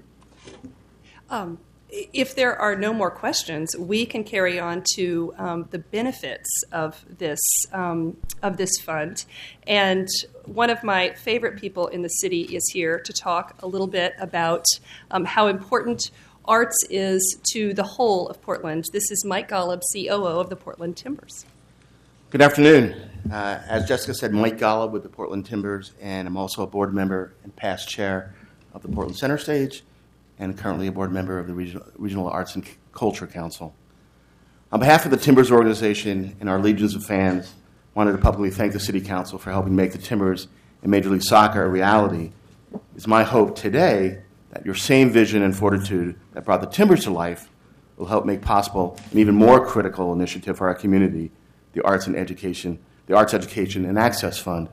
Um, if there are no more questions, we can carry on to um, the benefits of this um, of this fund. And one of my favorite people in the city is here to talk a little bit about um, how important arts is to the whole of Portland. This is Mike Golub, C O O of the Portland Timbers. Good afternoon. Uh, as Jessica said, Mike Golub with the Portland Timbers, and I'm also a board member and past chair of the Portland Center Stage, and currently a board member of the Regional, Regional Arts and Culture Council. On behalf of the Timbers organization and our legions of fans, I wanted to publicly thank the City Council for helping make the Timbers and Major League Soccer a reality. It's my hope today that your same vision and fortitude that brought the Timbers to life will help make possible an even more critical initiative for our community, the Arts and Education, the Arts Education and Access Fund.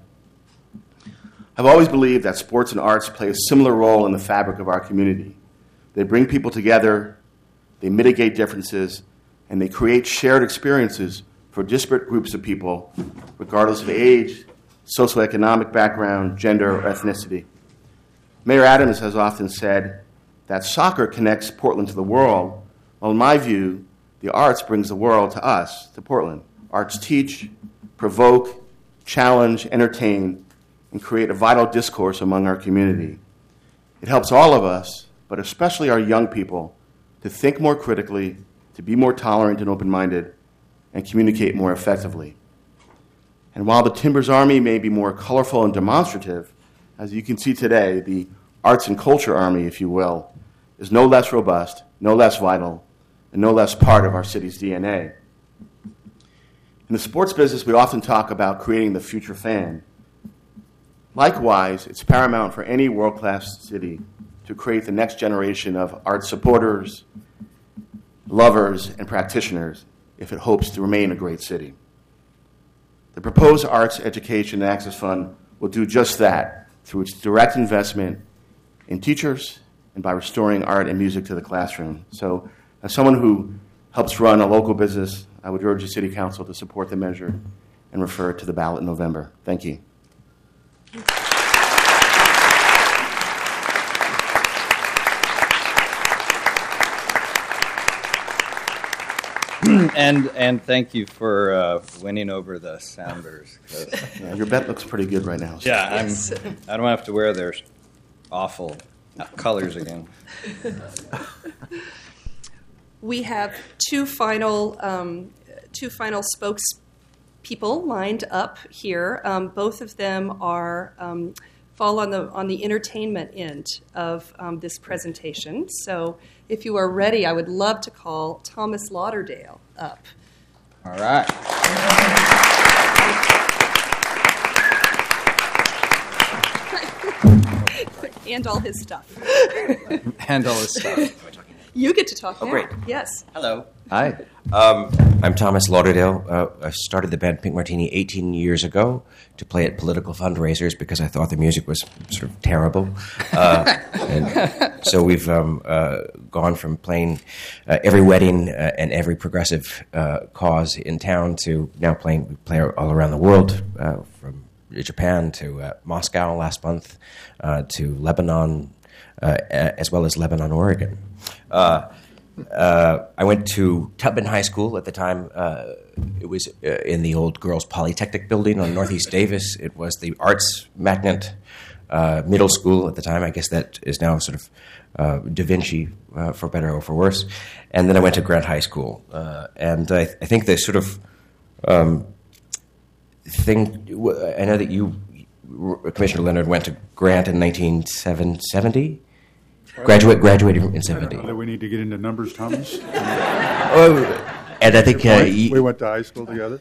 I've always believed that sports and arts play a similar role in the fabric of our community. They bring people together, they mitigate differences, and they create shared experiences for disparate groups of people, regardless of age, socioeconomic background, gender, or ethnicity. Mayor Adams has often said that soccer connects Portland to the world, while in my view, the arts brings the world to us, to Portland. Arts teach, provoke, challenge, entertain, and create a vital discourse among our community. It helps all of us, but especially our young people, to think more critically, to be more tolerant and open-minded, and communicate more effectively. And while the Timbers Army may be more colorful and demonstrative, as you can see today, the Arts and Culture Army, if you will, is no less robust, no less vital, and no less part of our city's D N A. In the sports business, we often talk about creating the future fan. Likewise, it's paramount for any world-class city to create the next generation of art supporters, lovers, and practitioners if it hopes to remain a great city. The proposed Arts Education and Access Fund will do just that through its direct investment in teachers and by restoring art and music to the classroom. So, as someone who helps run a local business, I would urge the City Council to support the measure and refer it to the ballot in November. Thank you. and and thank you for uh, winning over the Sounders. Yeah, your bet looks pretty good right now. So. Yeah, I'm. I don't have to wear their awful colors again. We have two final um, two final spokespeople lined up here. Um, both of them are um, fall on the on the entertainment end of um, this presentation. So, if you are ready, I would love to call Thomas Lauderdale up. All right. And all his stuff. And all his stuff. You get to talk Oh, now. great. Yes. Hello. Hi. Um, I'm Thomas Lauderdale. Uh, I started the band Pink Martini eighteen years ago to play at political fundraisers because I thought the music was sort of terrible. Uh, and so we've um, uh, gone from playing uh, every wedding uh, and every progressive uh, cause in town to now playing, we play all around the world, uh, from Japan to uh, Moscow last month, uh, to Lebanon, uh, as well as Lebanon, Oregon. Uh, Uh, I went to Tubman High School at the time. Uh, it was uh, in the old Girls Polytechnic building on Northeast Davis. It was the arts magnet uh, middle school at the time. I guess that is now sort of uh, Da Vinci, uh, for better or for worse. And then I went to Grant High School. Uh, and I, I think the sort of um, thing, I know that you, Commissioner Leonard, went to Grant in nineteen seventy. Graduate, graduated in seventy. Do we need to get into numbers, Thomas? Oh, and I think uh, we, we went to high school together.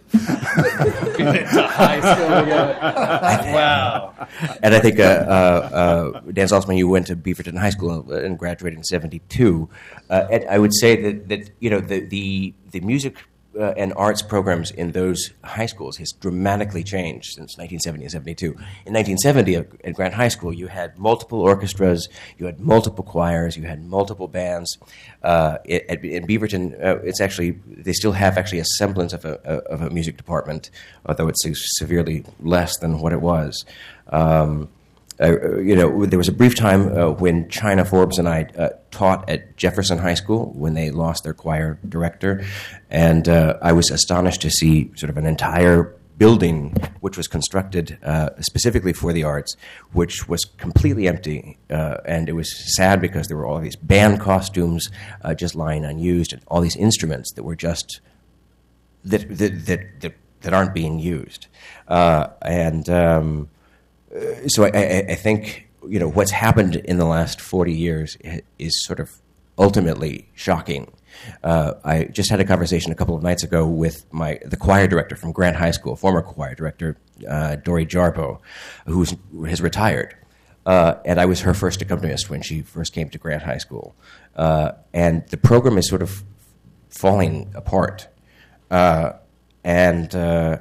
We went to high school together. Wow. And I think uh, uh, uh, Dan Salzman, you went to Beaverton High School and graduated in seventy-two. Uh, and I would say that, that you know the the, the music uh, and arts programs in those high schools has dramatically changed since nineteen seventy and seventy-two. In nineteen seventy at Grant High School, you had multiple orchestras, you had multiple choirs, you had multiple bands. Uh, at, in Beaverton, uh, it's actually they still have actually a semblance of a of a music department, although it's severely less than what it was. Um, Uh, you know, there was a brief time uh, when China Forbes and I uh, taught at Jefferson High School when they lost their choir director, and uh, I was astonished to see sort of an entire building which was constructed uh, specifically for the arts, which was completely empty, uh, and it was sad because there were all these band costumes uh, just lying unused, and all these instruments that were just that that that that, that aren't being used, uh, and. Um, Uh, so I, I, I think you know what's happened in the last forty years is sort of ultimately shocking. Uh, I just had a conversation a couple of nights ago with my the choir director from Grant High School, former choir director uh, Dory Jarbo, who has retired, uh, and I was her first accompanist when she first came to Grant High School, uh, and the program is sort of falling apart, uh, and. Uh,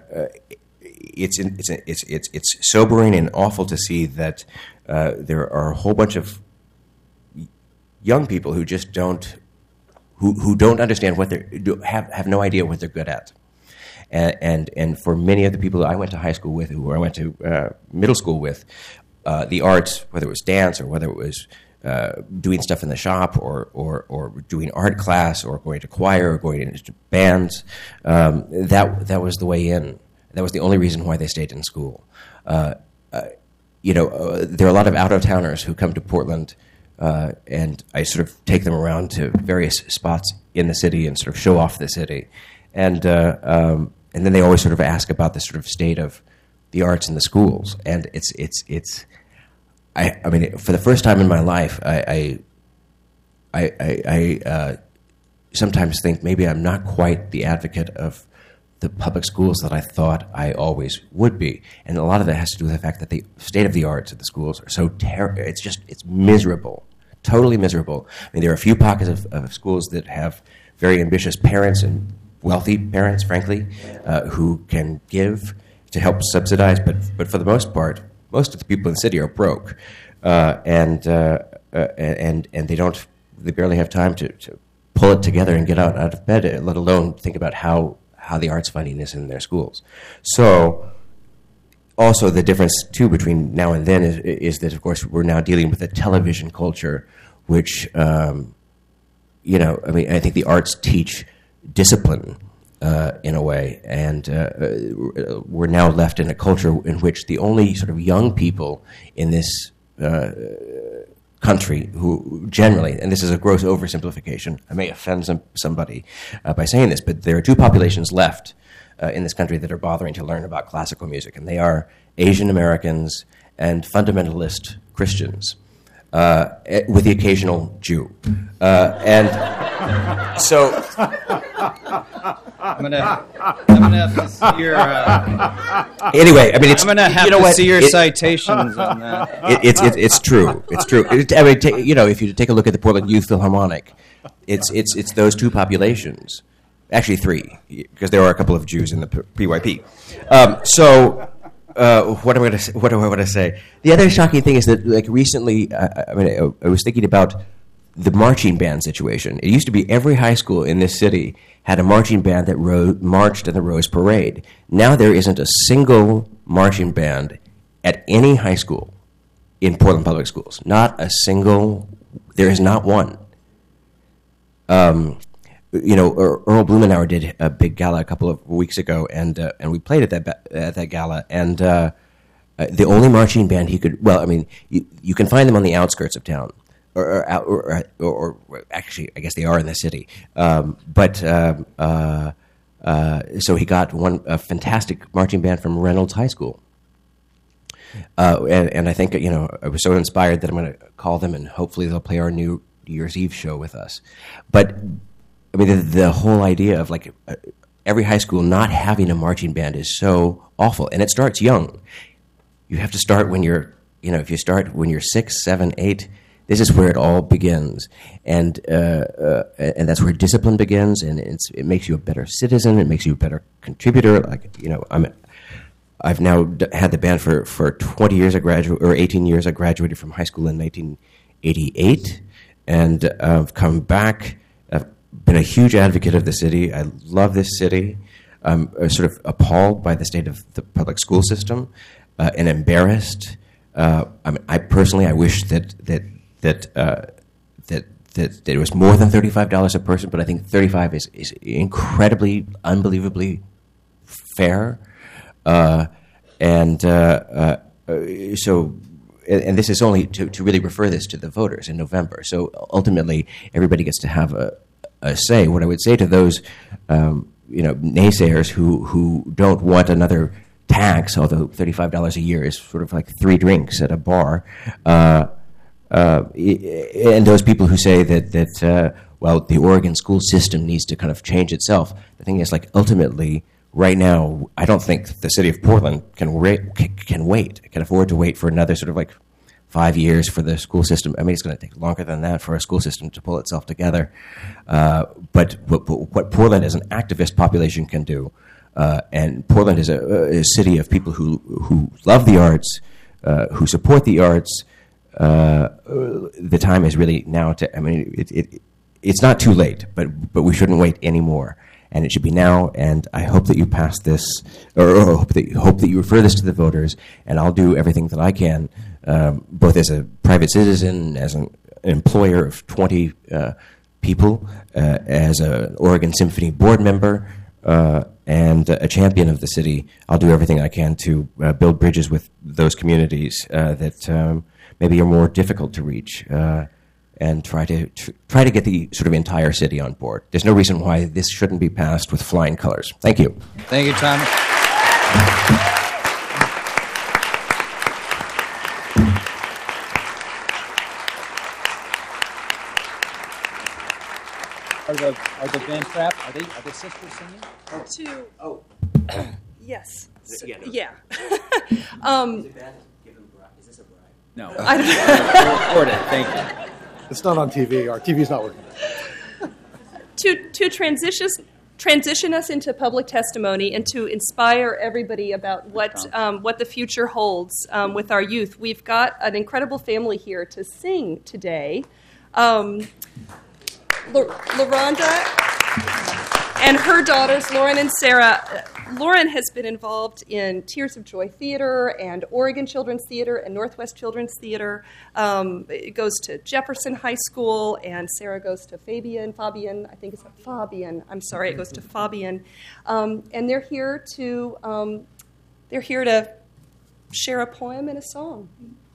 It's, it's it's it's it's sobering and awful to see that uh, there are a whole bunch of young people who just don't who who don't understand what they do, have have no idea what they're good at, and and, and for many of the people that I went to high school with, who I went to uh, middle school with, uh, the arts, whether it was dance or whether it was uh, doing stuff in the shop or or or doing art class or going to choir or going into bands, um, that that was the way in. That was the only reason why they stayed in school. Uh, uh, you know, uh, there are a lot of out-of-towners who come to Portland, uh, and I sort of take them around to various spots in the city and sort of show off the city. And uh, um, and then they always sort of ask about the sort of state of the arts in the schools. And it's it's it's. I I mean, for the first time in my life, I I I, I, I uh, sometimes think maybe I'm not quite the advocate of the public schools that I thought I always would be. And a lot of that has to do with the fact that the state of the arts at the schools are so terrible. It's just, it's miserable, totally miserable. I mean, there are a few pockets of, of schools that have very ambitious parents and wealthy parents, frankly, uh, who can give to help subsidize, but, but for the most part, most of the people in the city are broke. Uh, and, uh, uh, and, and they don't, they barely have time to, to pull it together and get out, out of bed, let alone think about how how the arts funding is in their schools. So also the difference, too, between now and then is, is that, of course, we're now dealing with a television culture which, um, you know, I mean, I think the arts teach discipline uh, in a way, and uh, we're now left in a culture in which the only sort of young people in this uh, country who generally, and this is a gross oversimplification, I may offend some, somebody uh, by saying this, but there are two populations left uh, in this country that are bothering to learn about classical music, and they are Asian Americans and fundamentalist Christians, uh, with the occasional Jew. Uh, and so... I'm gonna, I'm gonna have to see your. Uh, anyway, I mean, it's. I'm gonna have you know to what? see your it, citations on that. It, it's it, it's true. It's true. It, I mean, t- you know, if you take a look at the Portland Youth Philharmonic, it's it's it's those two populations, actually three, because there are a couple of Jews in the P Y P. Um, so. Uh, what am I going to what do I want to say? The other shocking thing is that, like, recently, uh, I mean, I, I was thinking about the marching band situation. It used to be every high school in this city had a marching band that ro- marched in the Rose Parade. Now there isn't a single marching band at any high school in Portland Public Schools. Not a single. There is not one. Um, You know, Earl Blumenauer did a big gala a couple of weeks ago, and uh, and we played at that at that gala. And uh, uh, the only marching band he could, well, I mean, you, you can find them on the outskirts of town, or or, or, or, or actually, I guess they are in the city. Um, but uh, uh, uh, so he got one a fantastic marching band from Reynolds High School, uh, and, and I think, you know, I was so inspired that I'm going to call them, and hopefully they'll play our New Year's Eve show with us. But I mean, the, the whole idea of, like, uh, every high school not having a marching band is so awful, and it starts young. You have to start when you're, you know, if you start when you're six, seven, eight, this is where it all begins, and uh, uh, and that's where discipline begins, and it's, it makes you a better citizen. It makes you a better contributor. Like, you know, I'm, I've now d- had the band for, for twenty years. I graduated, or eighteen years. I graduated from high school in nineteen eighty-eight, and uh, I've come back. Been a huge advocate of the city. I love this city. I'm uh, sort of appalled by the state of the public school system, uh, and embarrassed. Uh, I mean, I personally, I wish that that that uh, that, that that it was more than thirty-five dollars a person. But I think thirty-five is is incredibly, unbelievably fair, uh, and uh, uh, so. And this is only to, to really refer this to the voters in November. So ultimately, everybody gets to have a. Uh, say what I would say to those, um, you know, naysayers who, who don't want another tax, although thirty-five dollars a year is sort of like three drinks at a bar, uh, uh, and those people who say that that uh, well, the Oregon school system needs to kind of change itself. The thing is, like, ultimately, right now, I don't think the city of Portland can ra- can wait, can afford to wait for another sort of like five years for the school system. I mean, it's going to take longer than that for a school system to pull itself together. Uh, but, but, but what Portland as an activist population can do, uh, and Portland is a, a city of people who who love the arts, uh, who support the arts. Uh, the time is really now to. I mean, it, it it's not too late, but but we shouldn't wait anymore. And it should be now, and I hope that you pass this, or, or hope that you, hope that you refer this to the voters, and I'll do everything that I can, um, both as a private citizen, as an employer of twenty uh, people, uh, as an Oregon Symphony board member, uh, and a champion of the city. I'll do everything I can to uh, build bridges with those communities uh, that um, maybe are more difficult to reach. Uh, and try to tr- try to get the sort of entire city on board. There's no reason why this shouldn't be passed with flying colors. Thank you. Thank you, Thomas. Are the are the band trap? Are they are the sisters singing? To oh, yes, so, yeah. No. yeah. um, Is it bad? Give them a bribe. Is this a bribe? No. I don't Record it. Thank you. It's not on T V. Our T V's not working. to to transition transition us into public testimony and to inspire everybody about what um, what the future holds um, with our youth. We've got an incredible family here to sing today. Um, L- LaRonda and her daughters, Lauren and Sarah. Lauren has been involved in Tears of Joy Theater and Oregon Children's Theater and Northwest Children's Theater. Um, it goes to Jefferson High School, and Sarah goes to Fabian. Fabian, I think it's Fabian. I'm sorry, it goes to Fabian. Um, and they're here to um, they're here to share a poem and a song.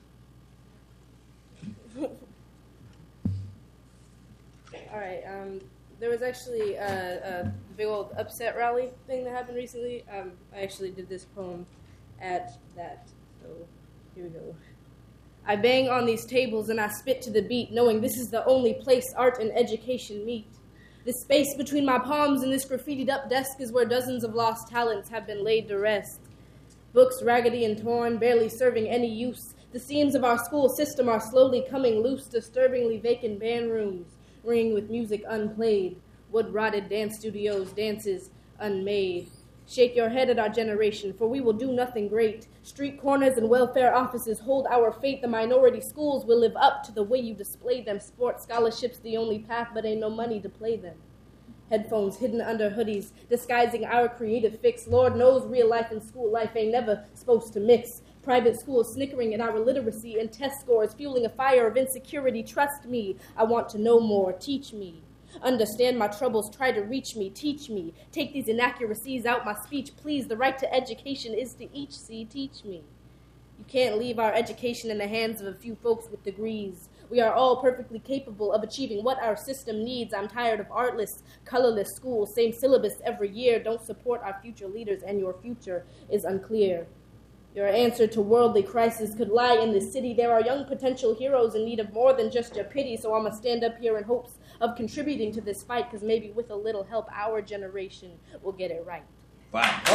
All right. Um, there was actually a, a big old upset rally thing that happened recently. Um, I actually did this poem at that. So here we go. I bang on these tables and I spit to the beat, knowing this is the only place art and education meet. This space between my palms and this graffitied up desk is where dozens of lost talents have been laid to rest. Books raggedy and torn, barely serving any use. The seams of our school system are slowly coming loose, disturbingly vacant band rooms. ring with music unplayed, wood-rotted dance studios, dances unmade. Shake your head at our generation, for we will do nothing great. Street corners and welfare offices hold our fate. The minority schools will live up to the way you display them. Sports scholarships the only path, but ain't no money to play them. Headphones hidden under hoodies, disguising our creative fix. Lord knows real life and school life ain't never supposed to mix. Private schools snickering at our literacy and test scores, fueling a fire of insecurity. Trust me, I want to know more. Teach me. Understand my troubles, try to reach me, teach me. Take these inaccuracies out my speech, please. The right to education is to each see, teach me. You can't leave our education in the hands of a few folks with degrees. We are all perfectly capable of achieving what our system needs. I'm tired of artless, colorless schools, same syllabus every year. Don't support our future leaders, and your future is unclear. Your answer to worldly crisis could lie in this city. There are young potential heroes in need of more than just your pity, so I'm going to stand up here in hopes of contributing to this fight, because maybe with a little help, our generation will get it right. Wow. Oh.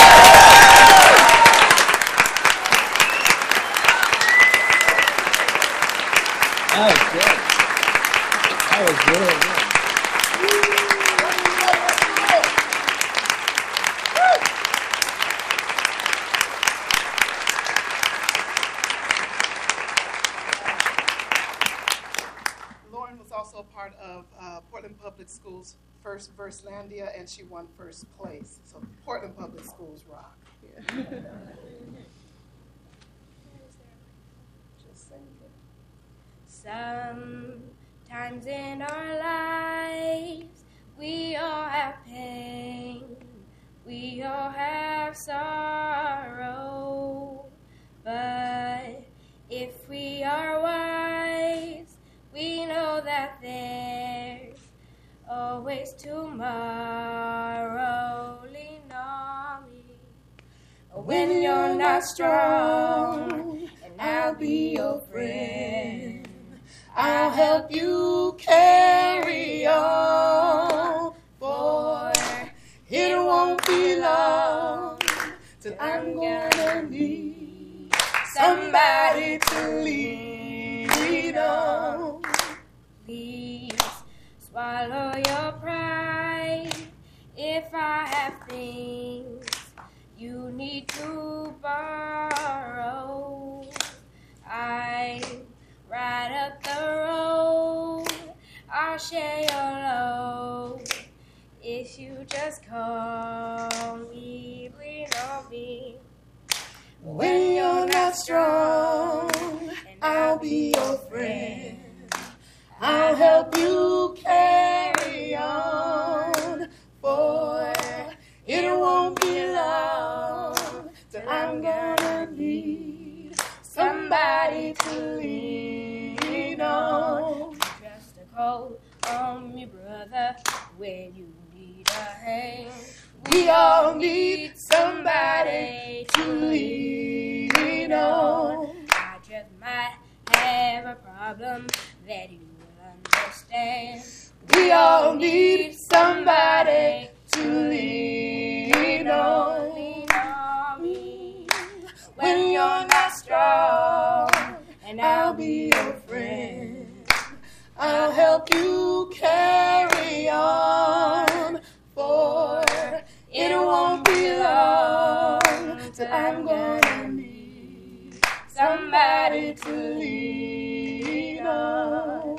That was good. That was really good. Lauren was also a part of uh, Portland Public Schools' first Verslandia, and she won first place. So Portland Public Schools rock. Yeah. Sometimes in our lives, we all have pain, we all have sorrow, but if we are wise, we know that there's always tomorrow. Lean on me when you're not strong, and I'll be your friend. I'll help you carry on, for it won't be long till I'm gonna need somebody to lean on. Please swallow your pride if I have things you need to borrow. I right up the road, I'll share your load. If you just call me, lean on me. When you're not strong, and I'll be your friend. I'll help you carry on, for it won't be long till I'm gonna need somebody to lean on. Just a call on me, brother, when you need a hand. We all need somebody to lean on. I just might have a problem that you will understand. We all need somebody to lean on. Lean on me when you're not strong, and I'll be your friend. I'll help you carry on, for it won't be long till I'm gonna need somebody to lean on.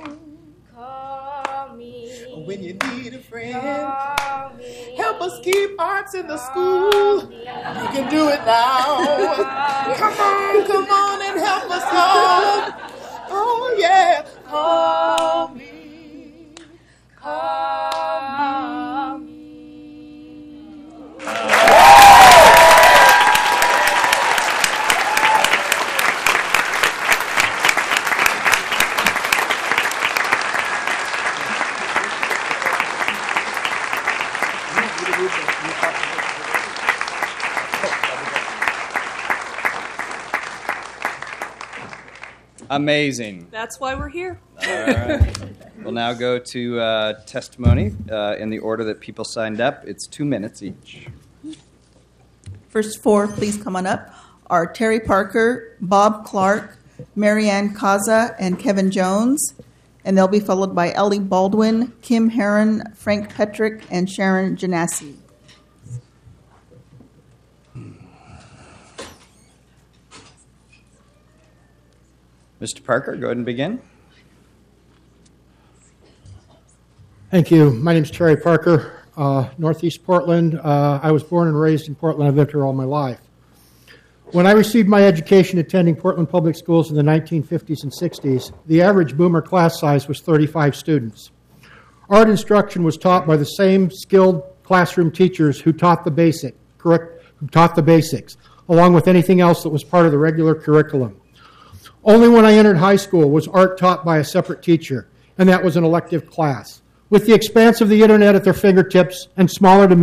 Call me when you need a friend. Call me. Help us keep arts in the school. You can do it now. Come on, come on and help us all. Oh yeah, call me, call me. Amazing. That's why we're here. All right. We'll now go to uh, testimony uh, in the order that people signed up. It's two minutes each. First four, please come on up, are Terry Parker, Bob Clark, Marianne Kaza, and Kevin Jones. and they'll be followed by Ellie Baldwin, Kim Herron, Frank Petrick, and Sharon Janassi. Mister Parker, go ahead and begin. Thank you. My name is Terry Parker, uh, Northeast Portland. Uh, I was born and raised in Portland. I've lived here all my life. When I received my education attending Portland Public Schools in the nineteen fifties and sixties, the average boomer class size was thirty-five students. Art instruction was taught by the same skilled classroom teachers who taught the basic, correct, who taught the basics, along with anything else that was part of the regular curriculum. Only when I entered high school was art taught by a separate teacher, and that was an elective class. With the expanse of the internet at their fingertips and smaller to